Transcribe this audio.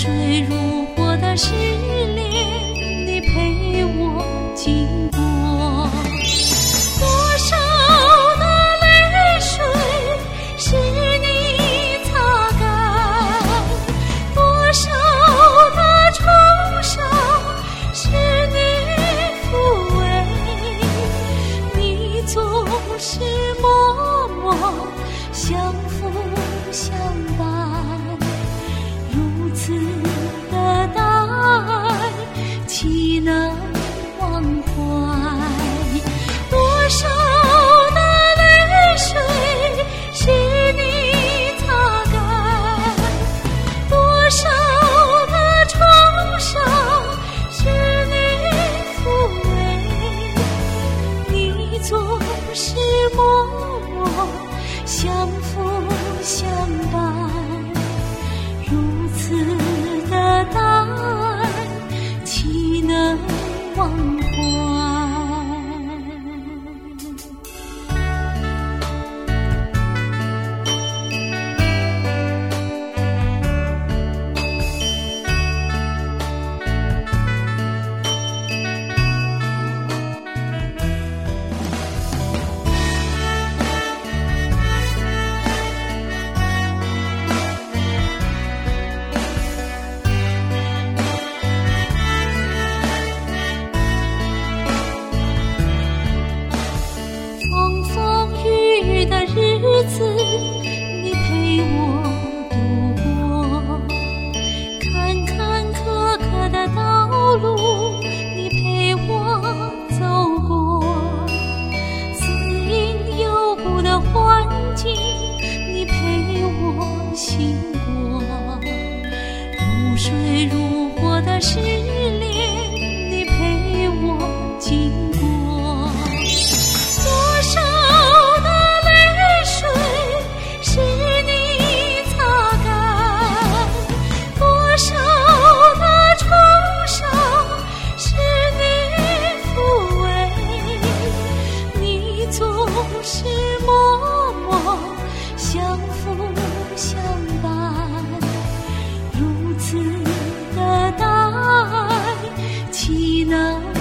水如火的失恋，你陪我经过。多少的泪水是你擦干，多少的创伤是你抚慰，你总是默默相扶相伴，如此的大爱岂能忘怀？多少的泪水是你擦干，多少的创伤是你抚慰，你总是默默相扶相伴，如此的大爱岂能忘怀？日子你陪我度过，坎坎坷坷的道路你陪我走过，死因有故的环境你陪我行过，如水如火的失恋你陪我经过。多少是你擦干，多少的创伤是你抚慰，你总是默默相扶相伴，如此的大爱岂能